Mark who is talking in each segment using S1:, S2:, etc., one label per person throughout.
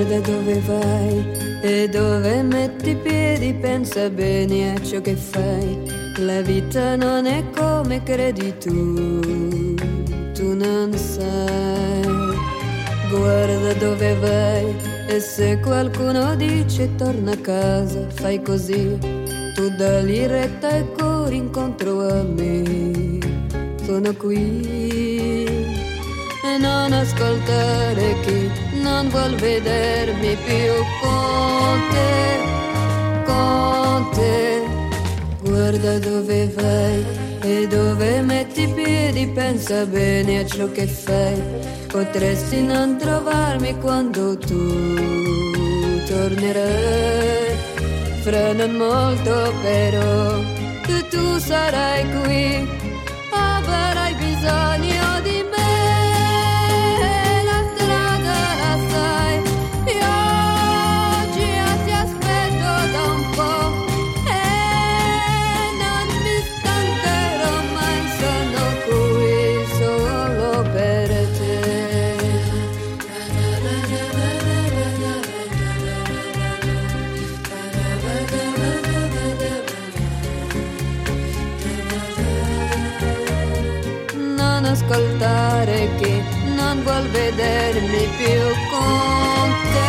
S1: Guarda dove vai e dove metti i piedi, pensa bene a ciò che fai. La vita non è come credi tu non sai. Guarda dove vai e se qualcuno dice torna a casa, fai così, tu dagli retta e corri incontro a me. Sono qui e non ascoltare chi non vuol vedermi più con te. Guarda dove vai e dove metti i piedi, pensa bene a ciò che fai. Potresti non trovarmi quando tu tornerai, fra non molto però tu sarai qui, avrai bisogno di me. Ascoltare chi non vuol vedermi più con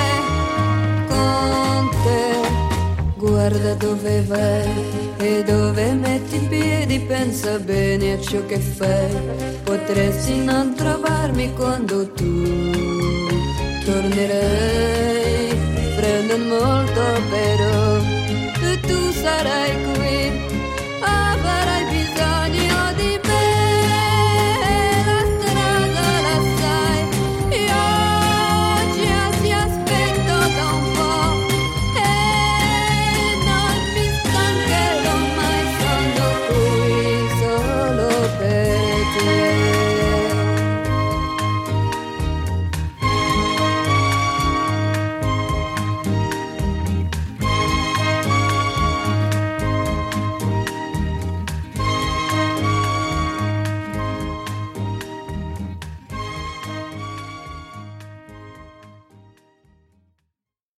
S1: te. Guarda dove vai e dove metti i piedi, pensa bene a ciò che fai. Potresti non trovarmi quando tu tornerai, fra non molto però tu sarai